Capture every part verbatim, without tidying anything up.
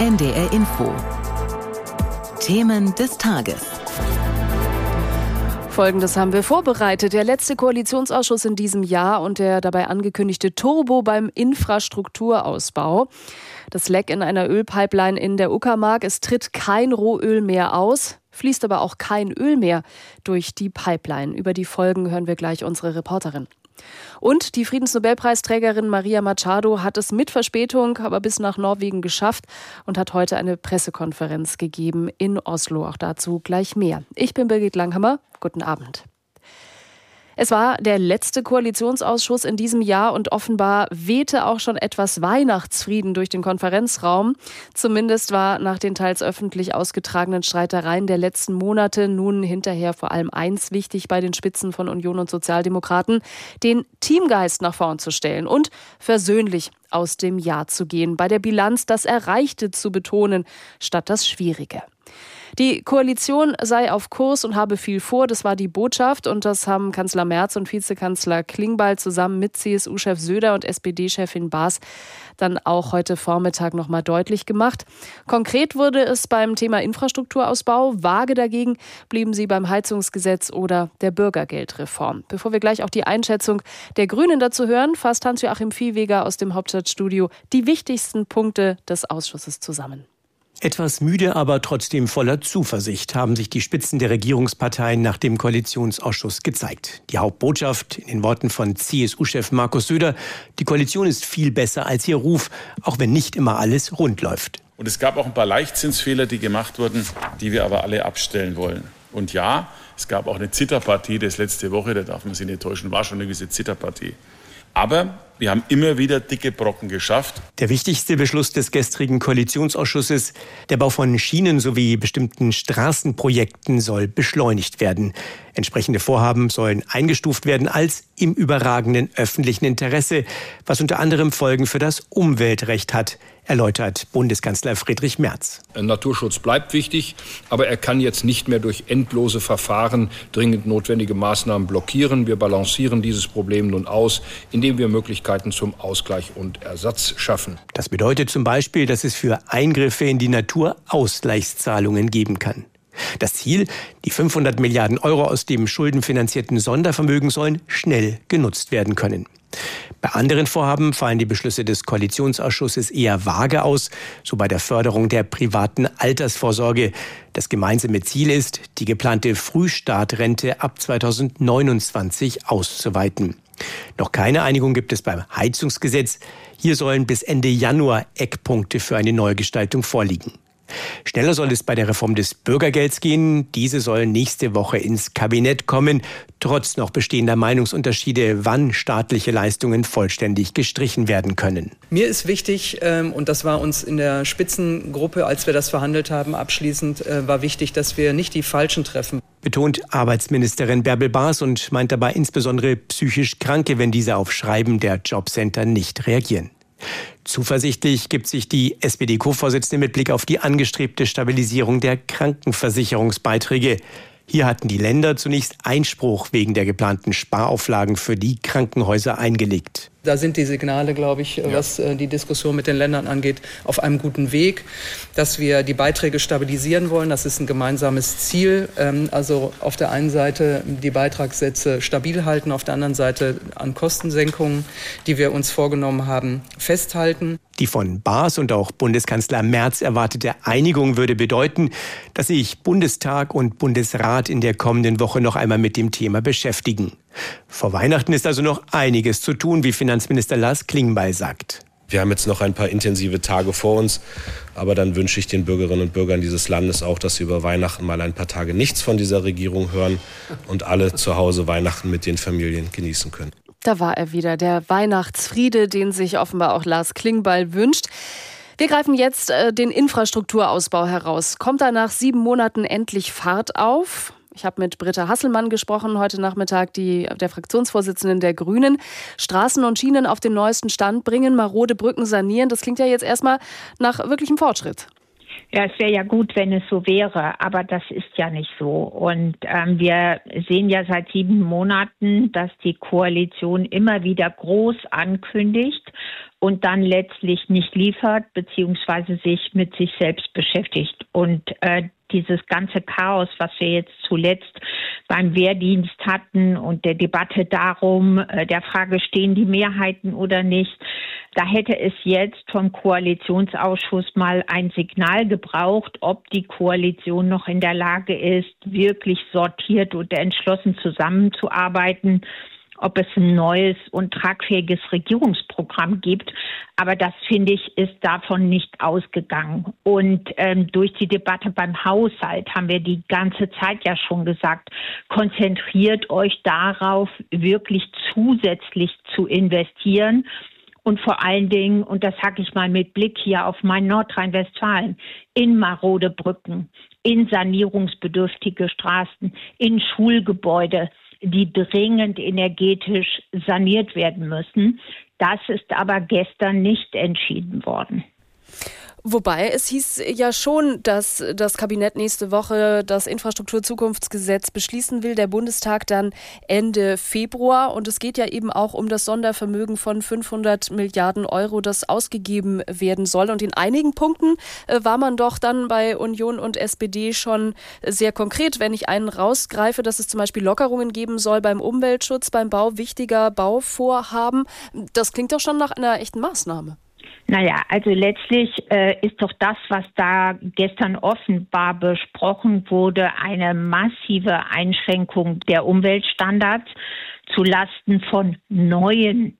N D R Info. Themen des Tages. Folgendes haben wir vorbereitet. Der letzte Koalitionsausschuss in diesem Jahr und der dabei angekündigte Turbo beim Infrastrukturausbau. Das Leck in einer Ölpipeline in der Uckermark. Es tritt kein Rohöl mehr aus, fließt aber auch kein Öl mehr durch die Pipeline. Über die Folgen hören wir gleich unsere Reporterin. Und die Friedensnobelpreisträgerin Maria Machado hat es mit Verspätung, aber bis nach Norwegen geschafft und hat heute eine Pressekonferenz gegeben in Oslo. Auch dazu gleich mehr. Ich bin Birgit Langhammer. Guten Abend. Es war der letzte Koalitionsausschuss in diesem Jahr und offenbar wehte auch schon etwas Weihnachtsfrieden durch den Konferenzraum. Zumindest war nach den teils öffentlich ausgetragenen Streitereien der letzten Monate nun hinterher vor allem eins wichtig bei den Spitzen von Union und Sozialdemokraten: den Teamgeist nach vorn zu stellen und versöhnlich aus dem Jahr zu gehen, bei der Bilanz das Erreichte zu betonen, statt das Schwierige. Die Koalition sei auf Kurs und habe viel vor, das war die Botschaft, und das haben Kanzler Merz und Vizekanzler Klingbeil zusammen mit C S U-Chef Söder und S P D-Chefin Baas dann auch heute Vormittag noch mal deutlich gemacht. Konkret wurde es beim Thema Infrastrukturausbau, vage dagegen blieben sie beim Heizungsgesetz oder der Bürgergeldreform. Bevor wir gleich auch die Einschätzung der Grünen dazu hören, fasst Hans-Joachim Viehweger aus dem Hauptstadtstudio die wichtigsten Punkte des Ausschusses zusammen. Etwas müde, aber trotzdem voller Zuversicht haben sich die Spitzen der Regierungsparteien nach dem Koalitionsausschuss gezeigt. Die Hauptbotschaft in den Worten von C S U-Chef Markus Söder: Die Koalition ist viel besser als ihr Ruf, auch wenn nicht immer alles rund läuft. Und es gab auch ein paar Leichtzinsfehler, die gemacht wurden, die wir aber alle abstellen wollen. Und ja, es gab auch eine Zitterpartie, das letzte Woche, da darf man sich nicht täuschen, war schon eine gewisse Zitterpartie. Aber wir haben immer wieder dicke Brocken geschafft. Der wichtigste Beschluss des gestrigen Koalitionsausschusses: der Bau von Schienen sowie bestimmten Straßenprojekten soll beschleunigt werden. Entsprechende Vorhaben sollen eingestuft werden als im überragenden öffentlichen Interesse, was unter anderem Folgen für das Umweltrecht hat, erläutert Bundeskanzler Friedrich Merz. Naturschutz bleibt wichtig, aber er kann jetzt nicht mehr durch endlose Verfahren dringend notwendige Maßnahmen blockieren. Wir balancieren dieses Problem nun aus, indem wir Möglichkeiten zum Ausgleich und Ersatz schaffen. Das bedeutet zum Beispiel, dass es für Eingriffe in die Natur Ausgleichszahlungen geben kann. Das Ziel: die fünfhundert Milliarden Euro aus dem schuldenfinanzierten Sondervermögen sollen schnell genutzt werden können. Bei anderen Vorhaben fallen die Beschlüsse des Koalitionsausschusses eher vage aus, so bei der Förderung der privaten Altersvorsorge. Das gemeinsame Ziel ist, die geplante Frühstartrente ab zweitausendneunundzwanzig auszuweiten. Noch keine Einigung gibt es beim Heizungsgesetz. Hier sollen bis Ende Januar Eckpunkte für eine Neugestaltung vorliegen. Schneller soll es bei der Reform des Bürgergelds gehen. Diese soll nächste Woche ins Kabinett kommen, trotz noch bestehender Meinungsunterschiede, wann staatliche Leistungen vollständig gestrichen werden können. Mir ist wichtig, und das war uns in der Spitzengruppe, als wir das verhandelt haben, abschließend, war wichtig, dass wir nicht die Falschen treffen. Betont Arbeitsministerin Bärbel Baas und meint dabei insbesondere psychisch Kranke, wenn diese auf Schreiben der Jobcenter nicht reagieren. Zuversichtlich gibt sich die S P D-Co-Vorsitzende mit Blick auf die angestrebte Stabilisierung der Krankenversicherungsbeiträge. Hier hatten die Länder zunächst Einspruch wegen der geplanten Sparauflagen für die Krankenhäuser eingelegt. Da sind die Signale, glaube ich, ja. was die Diskussion mit den Ländern angeht, auf einem guten Weg, dass wir die Beiträge stabilisieren wollen. Das ist ein gemeinsames Ziel. Also auf der einen Seite die Beitragssätze stabil halten, auf der anderen Seite an Kostensenkungen, die wir uns vorgenommen haben, festhalten. Die von Baas und auch Bundeskanzler Merz erwartete Einigung würde bedeuten, dass sich Bundestag und Bundesrat in der kommenden Woche noch einmal mit dem Thema beschäftigen. Vor Weihnachten ist also noch einiges zu tun, wie Finanzminister Lars Klingbeil sagt. Wir haben jetzt noch ein paar intensive Tage vor uns, aber dann wünsche ich den Bürgerinnen und Bürgern dieses Landes auch, dass sie über Weihnachten mal ein paar Tage nichts von dieser Regierung hören und alle zu Hause Weihnachten mit den Familien genießen können. Da war er wieder, der Weihnachtsfriede, den sich offenbar auch Lars Klingbeil wünscht. Wir greifen jetzt äh, den Infrastrukturausbau heraus. Kommt da nach sieben Monaten endlich Fahrt auf? Ich habe mit Britta Hasselmann gesprochen, heute Nachmittag, die, der Fraktionsvorsitzenden der Grünen. Straßen und Schienen auf den neuesten Stand bringen, marode Brücken sanieren. Das klingt ja jetzt erstmal nach wirklichem Fortschritt. Ja, es wäre ja gut, wenn es so wäre, aber das ist ja nicht so. Und ähm, wir sehen ja seit sieben Monaten, dass die Koalition immer wieder groß ankündigt und dann letztlich nicht liefert, beziehungsweise sich mit sich selbst beschäftigt. Und äh, dieses ganze Chaos, was wir jetzt zuletzt beim Wehrdienst hatten und der Debatte darum, äh, der Frage, stehen die Mehrheiten oder nicht, da hätte es jetzt vom Koalitionsausschuss mal ein Signal gebraucht, ob die Koalition noch in der Lage ist, wirklich sortiert und entschlossen zusammenzuarbeiten, ob es ein neues und tragfähiges Regierungsprogramm gibt. Aber das, finde ich, ist davon nicht ausgegangen. Und ähm, durch die Debatte beim Haushalt haben wir die ganze Zeit ja schon gesagt, konzentriert euch darauf, wirklich zusätzlich zu investieren. Und vor allen Dingen, und das sage ich mal mit Blick hier auf mein Nordrhein-Westfalen, in marode Brücken, in sanierungsbedürftige Straßen, in Schulgebäude, die dringend energetisch saniert werden müssen. Das ist aber gestern nicht entschieden worden. Wobei es hieß ja schon, dass das Kabinett nächste Woche das Infrastrukturzukunftsgesetz beschließen will, der Bundestag dann Ende Februar. Und es geht ja eben auch um das Sondervermögen von fünfhundert Milliarden Euro, das ausgegeben werden soll. Und in einigen Punkten war man doch dann bei Union und S P D schon sehr konkret. Wenn ich einen rausgreife, dass es zum Beispiel Lockerungen geben soll beim Umweltschutz, beim Bau wichtiger Bauvorhaben. Das klingt doch schon nach einer echten Maßnahme. Naja, also letztlich äh, ist doch das, was da gestern offenbar besprochen wurde, eine massive Einschränkung der Umweltstandards zulasten von neuen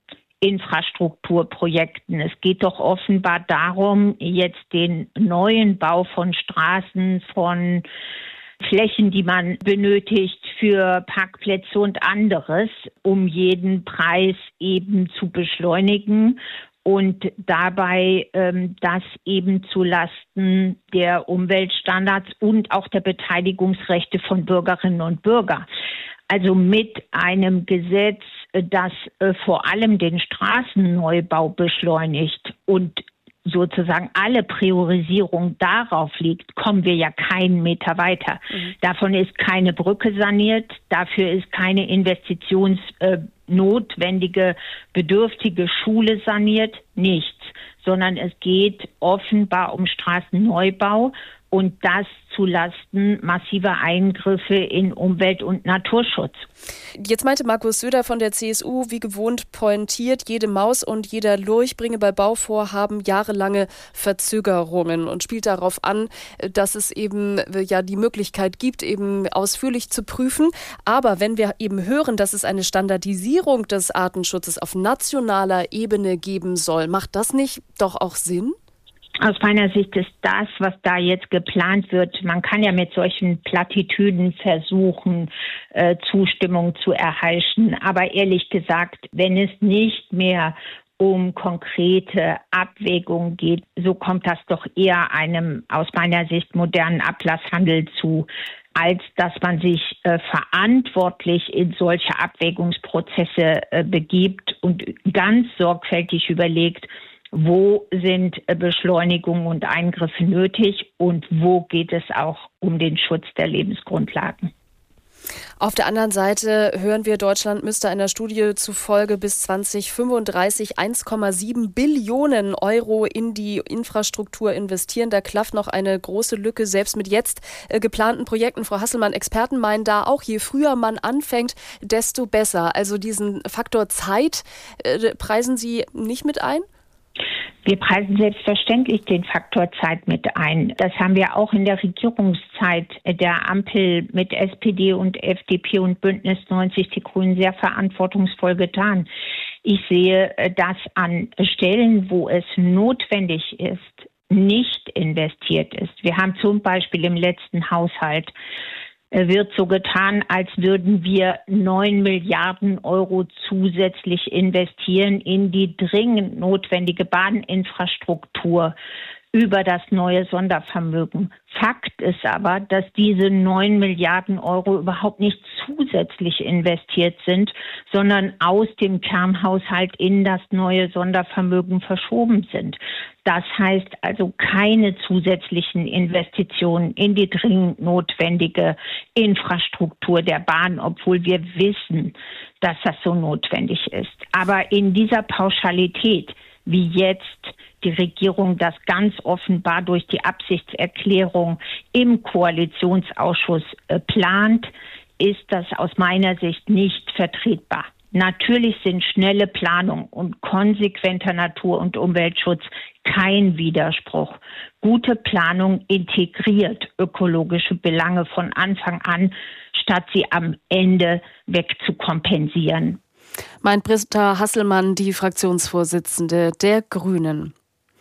Infrastrukturprojekten. Es geht doch offenbar darum, jetzt den neuen Bau von Straßen, von Flächen, die man benötigt für Parkplätze und anderes, um jeden Preis eben zu beschleunigen. Und dabei ähm, das eben zulasten der Umweltstandards und auch der Beteiligungsrechte von Bürgerinnen und Bürgern. Also mit einem Gesetz, das äh, vor allem den Straßenneubau beschleunigt und sozusagen alle Priorisierung darauf liegt, kommen wir ja keinen Meter weiter. Mhm. Davon ist keine Brücke saniert, dafür ist keine investitionsnotwendige, äh, bedürftige Schule saniert, nichts, sondern es geht offenbar um Straßenneubau und das zulasten massiver Eingriffe in Umwelt- und Naturschutz. Jetzt meinte Markus Söder von der C S U, wie gewohnt pointiert, jede Maus und jeder Lurch bringe bei Bauvorhaben jahrelange Verzögerungen und spielt darauf an, dass es eben ja die Möglichkeit gibt, eben ausführlich zu prüfen. Aber wenn wir eben hören, dass es eine Standardisierung des Artenschutzes auf nationaler Ebene geben soll, macht das nicht doch auch Sinn? Aus meiner Sicht ist das, was da jetzt geplant wird, man kann ja mit solchen Plattitüden versuchen, äh, Zustimmung zu erheischen. Aber ehrlich gesagt, wenn es nicht mehr um konkrete Abwägungen geht, so kommt das doch eher einem aus meiner Sicht modernen Ablasshandel zu, als dass man sich äh, verantwortlich in solche Abwägungsprozesse äh, begibt und ganz sorgfältig überlegt, wo sind Beschleunigungen und Eingriffe nötig und wo geht es auch um den Schutz der Lebensgrundlagen. Auf der anderen Seite hören wir, Deutschland müsste einer Studie zufolge bis zwanzig fünfunddreißig eins Komma sieben Billionen Euro in die Infrastruktur investieren. Da klafft noch eine große Lücke, selbst mit jetzt äh, geplanten Projekten. Frau Hasselmann, Experten meinen da auch, je früher man anfängt, desto besser. Also diesen Faktor Zeit äh, preisen Sie nicht mit ein? Wir preisen selbstverständlich den Faktor Zeit mit ein. Das haben wir auch in der Regierungszeit der Ampel mit S P D und F D P und Bündnis neunzig Die Grünen sehr verantwortungsvoll getan. Ich sehe das an Stellen, wo es notwendig ist, nicht investiert ist. Wir haben zum Beispiel im letzten Haushalt wird so getan, als würden wir neun Milliarden Euro zusätzlich investieren in die dringend notwendige Bahninfrastruktur über das neue Sondervermögen. Fakt ist aber, dass diese neun Milliarden Euro überhaupt nicht zusätzlich investiert sind, sondern aus dem Kernhaushalt in das neue Sondervermögen verschoben sind. Das heißt also keine zusätzlichen Investitionen in die dringend notwendige Infrastruktur der Bahn, obwohl wir wissen, dass das so notwendig ist. Aber in dieser Pauschalität wie jetzt die Regierung das ganz offenbar durch die Absichtserklärung im Koalitionsausschuss äh, plant, ist das aus meiner Sicht nicht vertretbar. Natürlich sind schnelle Planung und konsequenter Natur- und Umweltschutz kein Widerspruch. Gute Planung integriert ökologische Belange von Anfang an, statt sie am Ende wegzukompensieren. Meint Britta Hasselmann, die Fraktionsvorsitzende der Grünen.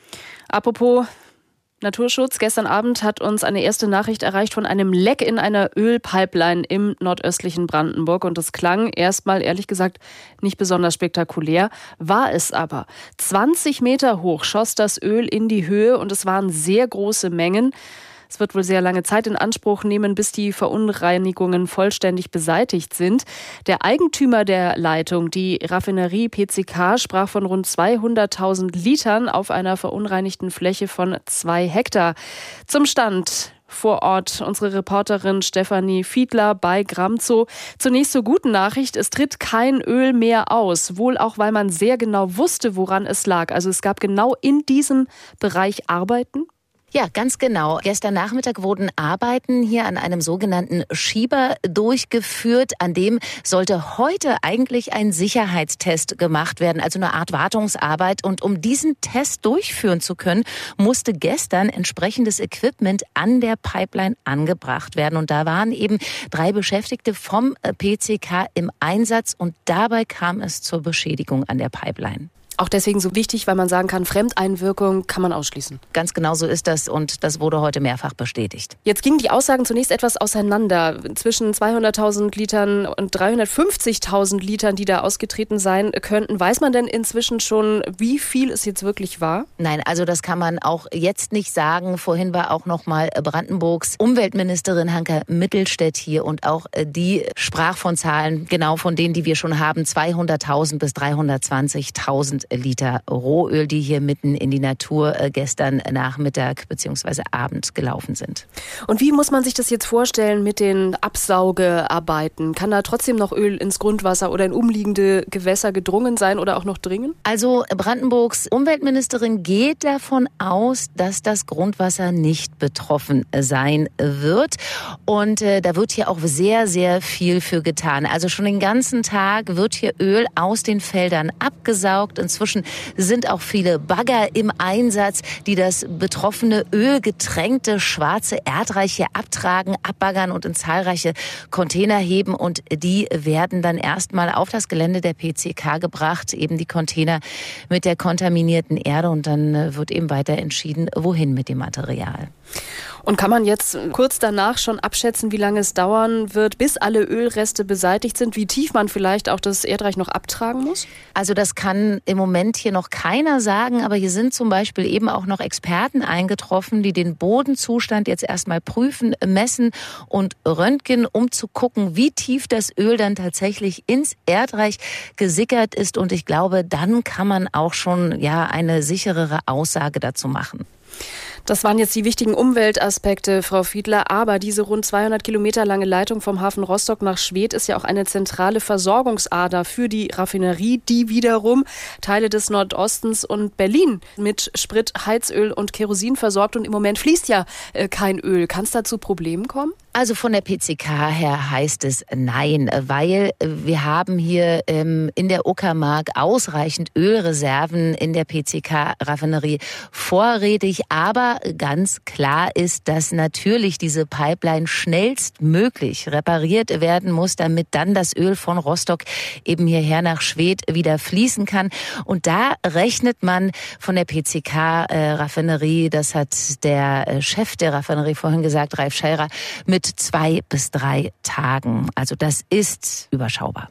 Apropos Naturschutz. Gestern Abend hat uns eine erste Nachricht erreicht von einem Leck in einer Ölpipeline im nordöstlichen Brandenburg. Und das klang erstmal, ehrlich gesagt, nicht besonders spektakulär. War es aber. zwanzig Meter hoch schoss das Öl in die Höhe und es waren sehr große Mengen. Es wird wohl sehr lange Zeit in Anspruch nehmen, bis die Verunreinigungen vollständig beseitigt sind. Der Eigentümer der Leitung, die Raffinerie P C K, sprach von rund zweihunderttausend Litern auf einer verunreinigten Fläche von zwei Hektar. Zum Stand vor Ort unsere Reporterin Stefanie Fiedler bei Gramzow. Zunächst zur guten Nachricht, es tritt kein Öl mehr aus. Wohl auch, weil man sehr genau wusste, woran es lag. Also es gab genau in diesem Bereich Arbeiten. Ja, ganz genau. Gestern Nachmittag wurden Arbeiten hier an einem sogenannten Schieber durchgeführt. An dem sollte heute eigentlich ein Sicherheitstest gemacht werden, also eine Art Wartungsarbeit. Und um diesen Test durchführen zu können, musste gestern entsprechendes Equipment an der Pipeline angebracht werden. Und da waren eben drei Beschäftigte vom P C K im Einsatz und dabei kam es zur Beschädigung an der Pipeline. Auch deswegen so wichtig, weil man sagen kann, Fremdeinwirkung kann man ausschließen. Ganz genau so ist das und das wurde heute mehrfach bestätigt. Jetzt gingen die Aussagen zunächst etwas auseinander. Zwischen zweihunderttausend Litern und dreihundertfünfzigtausend Litern, die da ausgetreten sein könnten. Weiß man denn inzwischen schon, wie viel es jetzt wirklich war? Nein, also das kann man auch jetzt nicht sagen. Vorhin war auch noch mal Brandenburgs Umweltministerin Hanka Mittelstädt hier und auch die sprach von Zahlen, genau von denen, die wir schon haben, zweihunderttausend bis dreihundertzwanzigtausend Liter Rohöl, die hier mitten in die Natur gestern Nachmittag bzw. Abend gelaufen sind. Und wie muss man sich das jetzt vorstellen mit den Absaugearbeiten? Kann da trotzdem noch Öl ins Grundwasser oder in umliegende Gewässer gedrungen sein oder auch noch dringen? Also Brandenburgs Umweltministerin geht davon aus, dass das Grundwasser nicht betroffen sein wird. Und äh, da wird hier auch sehr, sehr viel für getan. Also schon den ganzen Tag wird hier Öl aus den Feldern abgesaugt. Inzwischen sind auch viele Bagger im Einsatz, die das betroffene ölgetränkte schwarze Erdreich hier abtragen, abbaggern und in zahlreiche Container heben. Und die werden dann erstmal auf das Gelände der P C K gebracht, eben die Container mit der kontaminierten Erde. Und dann wird eben weiter entschieden, wohin mit dem Material. Und kann man jetzt kurz danach schon abschätzen, wie lange es dauern wird, bis alle Ölreste beseitigt sind, wie tief man vielleicht auch das Erdreich noch abtragen muss? Also das kann im Moment hier noch keiner sagen, aber hier sind zum Beispiel eben auch noch Experten eingetroffen, die den Bodenzustand jetzt erstmal prüfen, messen und röntgen, um zu gucken, wie tief das Öl dann tatsächlich ins Erdreich gesickert ist. Und ich glaube, dann kann man auch schon ja eine sicherere Aussage dazu machen. Das waren jetzt die wichtigen Umweltaspekte, Frau Fiedler. Aber diese rund zweihundert Kilometer lange Leitung vom Hafen Rostock nach Schwedt ist ja auch eine zentrale Versorgungsader für die Raffinerie, die wiederum Teile des Nordostens und Berlin mit Sprit, Heizöl und Kerosin versorgt. Und im Moment fließt ja äh, kein Öl. Kann es da zu Problemen kommen? Also von der P C K her heißt es nein, weil wir haben hier ähm, in der Uckermark ausreichend Ölreserven in der P C K-Raffinerie vorrätig. Aber ganz klar ist, dass natürlich diese Pipeline schnellstmöglich repariert werden muss, damit dann das Öl von Rostock eben hierher nach Schwedt wieder fließen kann. Und da rechnet man von der P C K-Raffinerie, das hat der Chef der Raffinerie vorhin gesagt, Ralf Scherer, mit zwei bis drei Tagen. Also das ist überschaubar.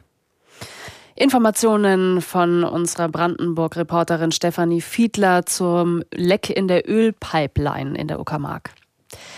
Informationen von unserer Brandenburg-Reporterin Stefanie Fiedler zum Leck in der Ölpipeline in der Uckermark.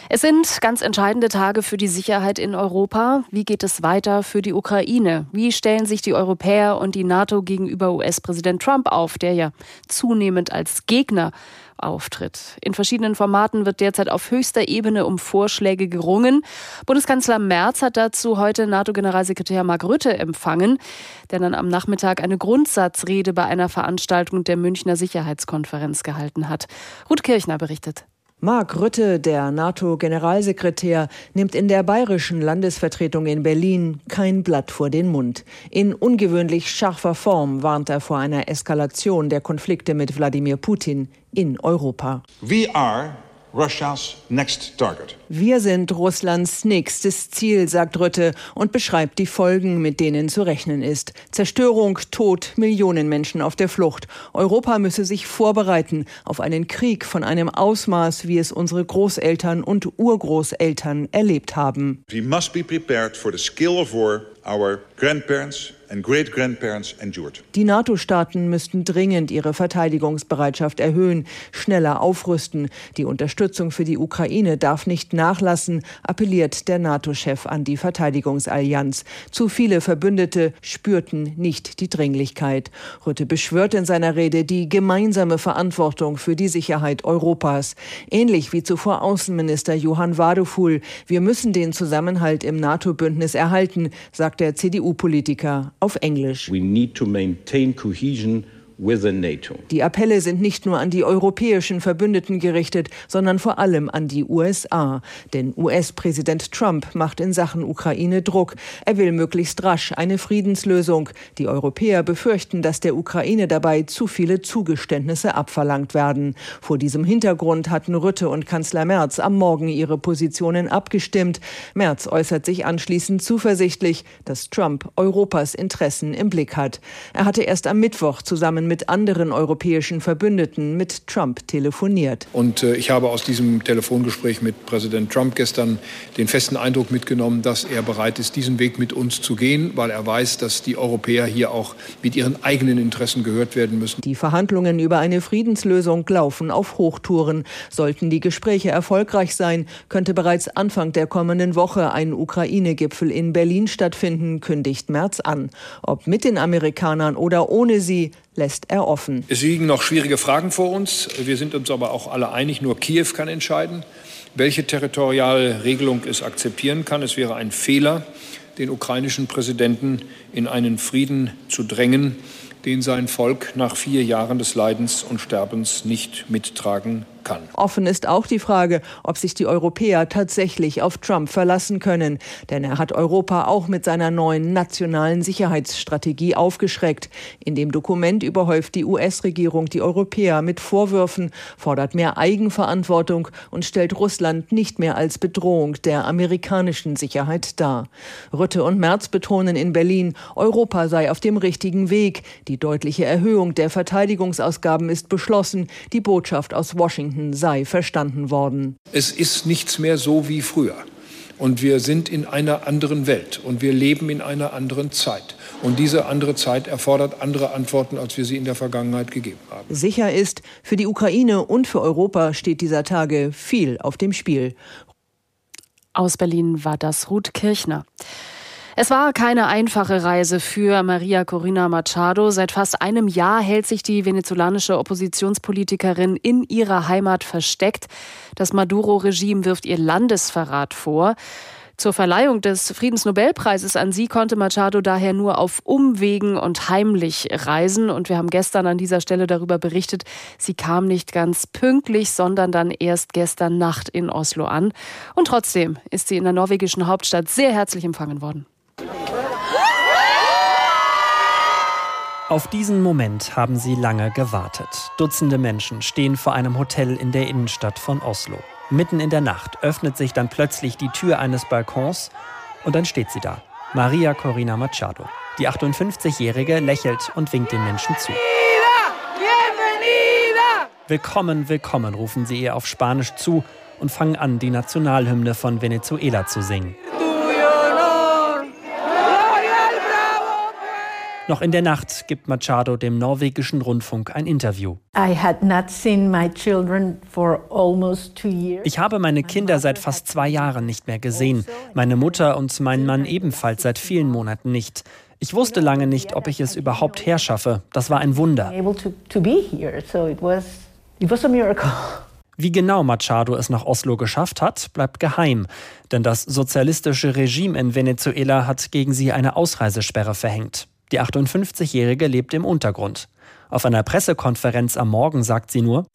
Es sind ganz entscheidende Tage für die Sicherheit in Europa. Wie geht es weiter für die Ukraine? Wie stellen sich die Europäer und die NATO gegenüber U S-Präsident Trump auf, der ja zunehmend als Gegner auftritt? In verschiedenen Formaten wird derzeit auf höchster Ebene um Vorschläge gerungen. Bundeskanzler Merz hat dazu heute NATO-Generalsekretär Mark Rutte empfangen, der dann am Nachmittag eine Grundsatzrede bei einer Veranstaltung der Münchner Sicherheitskonferenz gehalten hat. Ruth Kirchner berichtet. Mark Rutte, der NATO-Generalsekretär, nimmt in der bayerischen Landesvertretung in Berlin kein Blatt vor den Mund. In ungewöhnlich scharfer Form warnt er vor einer Eskalation der Konflikte mit Wladimir Putin in Europa. We are Russia's next target. Wir sind Russlands nächstes Ziel, sagt Rutte und beschreibt die Folgen, mit denen zu rechnen ist. Zerstörung, Tod, Millionen Menschen auf der Flucht. Europa müsse sich vorbereiten auf einen Krieg von einem Ausmaß, wie es unsere Großeltern und Urgroßeltern erlebt haben. We must be prepared for the scale of war our grandparents and great-grandparents endured. Die NATO-Staaten müssten dringend ihre Verteidigungsbereitschaft erhöhen, schneller aufrüsten. Die Unterstützung für die Ukraine darf nicht nachlassen, appelliert der NATO-Chef an die Verteidigungsallianz. Zu viele Verbündete spürten nicht die Dringlichkeit. Rutte beschwört in seiner Rede die gemeinsame Verantwortung für die Sicherheit Europas. Ähnlich wie zuvor Außenminister Johann Wadefuhl. Wir müssen den Zusammenhalt im NATO-Bündnis erhalten, sagt der C D U-Politiker auf Englisch. We need to maintain cohesion with the NATO. Die Appelle sind nicht nur an die europäischen Verbündeten gerichtet, sondern vor allem an die U S A. Denn U S-Präsident Trump macht in Sachen Ukraine Druck. Er will möglichst rasch eine Friedenslösung. Die Europäer befürchten, dass der Ukraine dabei zu viele Zugeständnisse abverlangt werden. Vor diesem Hintergrund hatten Rutte und Kanzler Merz am Morgen ihre Positionen abgestimmt. Merz äußert sich anschließend zuversichtlich, dass Trump Europas Interessen im Blick hat. Er hatte erst am Mittwoch zusammen mit anderen europäischen Verbündeten mit Trump telefoniert. Und äh, ich habe aus diesem Telefongespräch mit Präsident Trump gestern den festen Eindruck mitgenommen, dass er bereit ist, diesen Weg mit uns zu gehen, weil er weiß, dass die Europäer hier auch mit ihren eigenen Interessen gehört werden müssen. Die Verhandlungen über eine Friedenslösung laufen auf Hochtouren. Sollten die Gespräche erfolgreich sein, könnte bereits Anfang der kommenden Woche ein Ukraine-Gipfel in Berlin stattfinden, kündigt Merz an. Ob mit den Amerikanern oder ohne sie, lässt er offen. Es liegen noch schwierige Fragen vor uns. Wir sind uns aber auch alle einig, nur Kiew kann entscheiden, welche territoriale Regelung es akzeptieren kann. Es wäre ein Fehler, den ukrainischen Präsidenten in einen Frieden zu drängen, den sein Volk nach vier Jahren des Leidens und Sterbens nicht mittragen kann. Offen ist auch die Frage, ob sich die Europäer tatsächlich auf Trump verlassen können. Denn er hat Europa auch mit seiner neuen nationalen Sicherheitsstrategie aufgeschreckt. In dem Dokument überhäuft die U S-Regierung die Europäer mit Vorwürfen, fordert mehr Eigenverantwortung und stellt Russland nicht mehr als Bedrohung der amerikanischen Sicherheit dar. Rutte und Merz betonen in Berlin, Europa sei auf dem richtigen Weg. Die deutliche Erhöhung der Verteidigungsausgaben ist beschlossen. Die Botschaft aus Washington sei verstanden worden. Es ist nichts mehr so wie früher. Und wir sind in einer anderen Welt und wir leben in einer anderen Zeit. Und diese andere Zeit erfordert andere Antworten, als wir sie in der Vergangenheit gegeben haben. Sicher ist, für die Ukraine und für Europa steht dieser Tage viel auf dem Spiel. Aus Berlin war das Ruth Kirchner. Es war keine einfache Reise für Maria Corina Machado. Seit fast einem Jahr hält sich die venezolanische Oppositionspolitikerin in ihrer Heimat versteckt. Das Maduro-Regime wirft ihr Landesverrat vor. Zur Verleihung des Friedensnobelpreises an sie konnte Machado daher nur auf Umwegen und heimlich reisen. Und wir haben gestern an dieser Stelle darüber berichtet, sie kam nicht ganz pünktlich, sondern dann erst gestern Nacht in Oslo an. Und trotzdem ist sie in der norwegischen Hauptstadt sehr herzlich empfangen worden. Auf diesen Moment haben sie lange gewartet. Dutzende Menschen stehen vor einem Hotel in der Innenstadt von Oslo. Mitten in der Nacht öffnet sich dann plötzlich die Tür eines Balkons und dann steht sie da. Maria Corina Machado. Die achtundfünfzigjährige lächelt und winkt den Menschen zu. Willkommen, willkommen, rufen sie ihr auf Spanisch zu und fangen an, die Nationalhymne von Venezuela zu singen. Noch in der Nacht gibt Machado dem norwegischen Rundfunk ein Interview. Ich habe meine Kinder seit fast zwei Jahren nicht mehr gesehen. Meine Mutter und mein Mann ebenfalls seit vielen Monaten nicht. Ich wusste lange nicht, ob ich es überhaupt herschaffe. Das war ein Wunder. Wie genau Machado es nach Oslo geschafft hat, bleibt geheim. Denn das sozialistische Regime in Venezuela hat gegen sie eine Ausreisesperre verhängt. Die achtundfünfzigjährige lebt im Untergrund. Auf einer Pressekonferenz am Morgen sagt sie nur: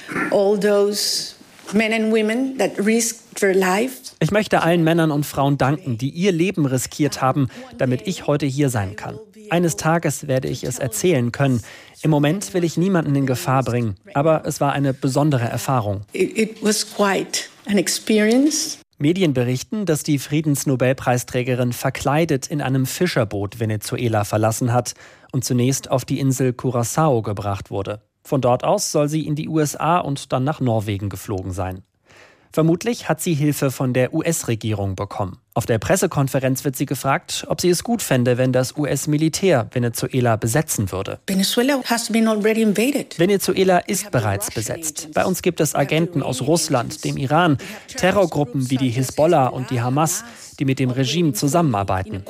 Ich möchte allen Männern und Frauen danken, die ihr Leben riskiert haben, damit ich heute hier sein kann. Eines Tages werde ich es erzählen können. Im Moment will ich niemanden in Gefahr bringen, aber es war eine besondere Erfahrung. It was quite an experience. Medien berichten, dass die Friedensnobelpreisträgerin verkleidet in einem Fischerboot Venezuela verlassen hat und zunächst auf die Insel Curaçao gebracht wurde. Von dort aus soll sie in die U S A und dann nach Norwegen geflogen sein. Vermutlich hat sie Hilfe von der U S-Regierung bekommen. Auf der Pressekonferenz wird sie gefragt, ob sie es gut fände, wenn das U S-Militär Venezuela besetzen würde. Venezuela has been already invaded. Venezuela ist bereits besetzt. Bei uns gibt es Agenten aus Russland, dem Iran, Terrorgruppen wie die Hisbollah und die Hamas, die mit dem Regime zusammenarbeiten.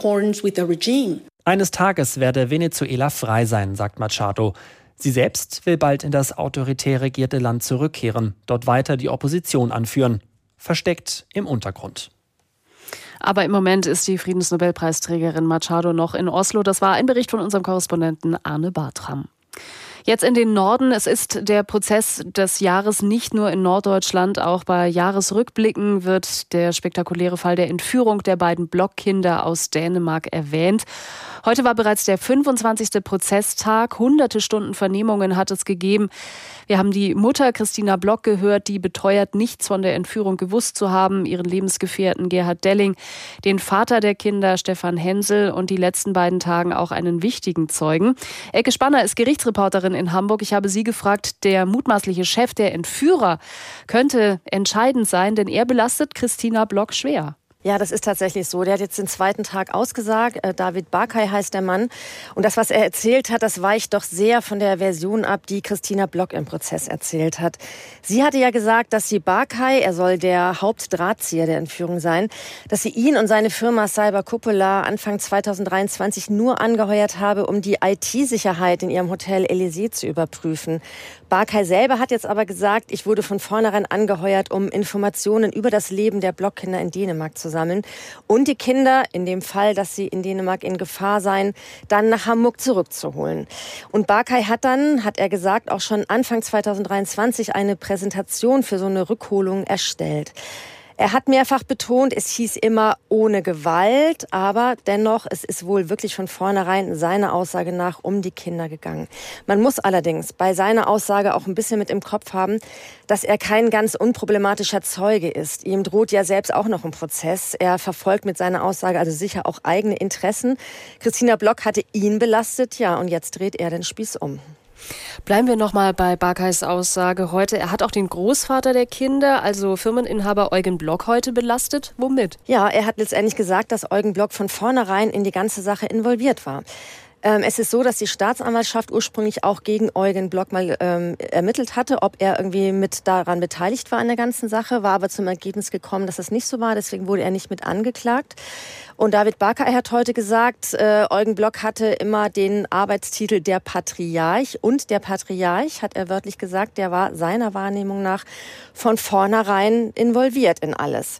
Eines Tages werde Venezuela frei sein, sagt Machado. Sie selbst will bald in das autoritär regierte Land zurückkehren, dort weiter die Opposition anführen, versteckt im Untergrund. Aber im Moment ist die Friedensnobelpreisträgerin Machado noch in Oslo. Das war ein Bericht von unserem Korrespondenten Arne Bartram. Jetzt in den Norden. Es ist der Prozess des Jahres nicht nur in Norddeutschland. Auch bei Jahresrückblicken wird der spektakuläre Fall der Entführung der beiden Blockkinder aus Dänemark erwähnt. Heute war bereits der fünfundzwanzigste Prozesstag. Hunderte Stunden Vernehmungen hat es gegeben. Wir haben die Mutter Christina Block gehört, die beteuert, nichts von der Entführung gewusst zu haben, ihren Lebensgefährten Gerhard Delling, den Vater der Kinder Stefan Hensel und die letzten beiden Tagen auch einen wichtigen Zeugen. Elke Spanner ist Gerichtsreporterin in Hamburg. Ich habe sie gefragt, der mutmaßliche Chef der Entführer könnte entscheidend sein, denn er belastet Christina Block schwer. Ja, das ist tatsächlich so. Der hat jetzt den zweiten Tag ausgesagt. Äh, David Barkay heißt der Mann. Und das, was er erzählt hat, das weicht doch sehr von der Version ab, die Christina Block im Prozess erzählt hat. Sie hatte ja gesagt, dass sie Barkay, er soll der Hauptdrahtzieher der Entführung sein, dass sie ihn und seine Firma Cyber Cupola Anfang zweitausenddreiundzwanzig nur angeheuert habe, um die I T-Sicherheit in ihrem Hotel Elysée zu überprüfen. Barkay selber hat jetzt aber gesagt, ich wurde von vornherein angeheuert, um Informationen über das Leben der Blockkinder in Dänemark zu sammeln und die Kinder, in dem Fall, dass sie in Dänemark in Gefahr seien, dann nach Hamburg zurückzuholen. Und Barkay hat dann, hat er gesagt, auch schon Anfang zweitausenddreiundzwanzig eine Präsentation für so eine Rückholung erstellt. Er hat mehrfach betont, es hieß immer ohne Gewalt, aber dennoch, es ist wohl wirklich von vornherein seiner Aussage nach um die Kinder gegangen. Man muss allerdings bei seiner Aussage auch ein bisschen mit im Kopf haben, dass er kein ganz unproblematischer Zeuge ist. Ihm droht ja selbst auch noch ein Prozess. Er verfolgt mit seiner Aussage also sicher auch eigene Interessen. Christina Block hatte ihn belastet, ja, und jetzt dreht er den Spieß um. Bleiben wir noch mal bei Barkays Aussage heute. Er hat auch den Großvater der Kinder, also Firmeninhaber Eugen Block, heute belastet. Womit? Ja, er hat letztendlich gesagt, dass Eugen Block von vornherein in die ganze Sache involviert war. Ähm, es ist so, dass die Staatsanwaltschaft ursprünglich auch gegen Eugen Block mal ähm, ermittelt hatte, ob er irgendwie mit daran beteiligt war an der ganzen Sache, war aber zum Ergebnis gekommen, dass es nicht so war. Deswegen wurde er nicht mit angeklagt. Und David Barkay hat heute gesagt, äh, Eugen Block hatte immer den Arbeitstitel der Patriarch. Und der Patriarch, hat er wörtlich gesagt, der war seiner Wahrnehmung nach von vornherein involviert in alles.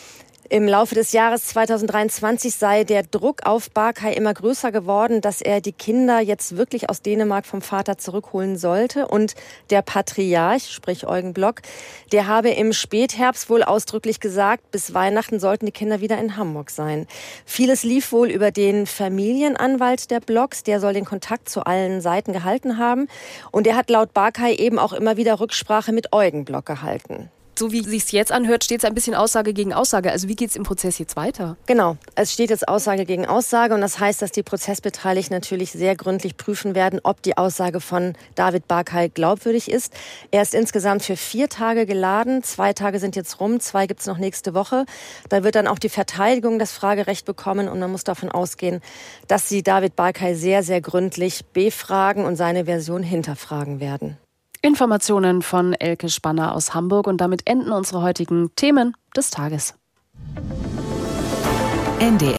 Im Laufe des Jahres zweitausenddreiundzwanzig sei der Druck auf Barkay immer größer geworden, dass er die Kinder jetzt wirklich aus Dänemark vom Vater zurückholen sollte. Und der Patriarch, sprich Eugen Block, der habe im Spätherbst wohl ausdrücklich gesagt, bis Weihnachten sollten die Kinder wieder in Hamburg sein. Vieles lief wohl über den Familienanwalt der Blocks, der soll den Kontakt zu allen Seiten gehalten haben. Und er hat laut Barkay eben auch immer wieder Rücksprache mit Eugen Block gehalten. so wie es sich jetzt anhört, steht es ein bisschen Aussage gegen Aussage. Also wie geht es im Prozess jetzt weiter? Genau, es steht jetzt Aussage gegen Aussage und das heißt, dass die Prozessbeteiligten natürlich sehr gründlich prüfen werden, ob die Aussage von David Barkay glaubwürdig ist. Er ist insgesamt für vier Tage geladen. Zwei Tage sind jetzt rum, zwei gibt es noch nächste Woche. Da wird dann auch die Verteidigung das Fragerecht bekommen und man muss davon ausgehen, dass sie David Barkay sehr, sehr gründlich befragen und seine Version hinterfragen werden. Informationen von Elke Spanner aus Hamburg und damit enden unsere heutigen Themen des Tages. N D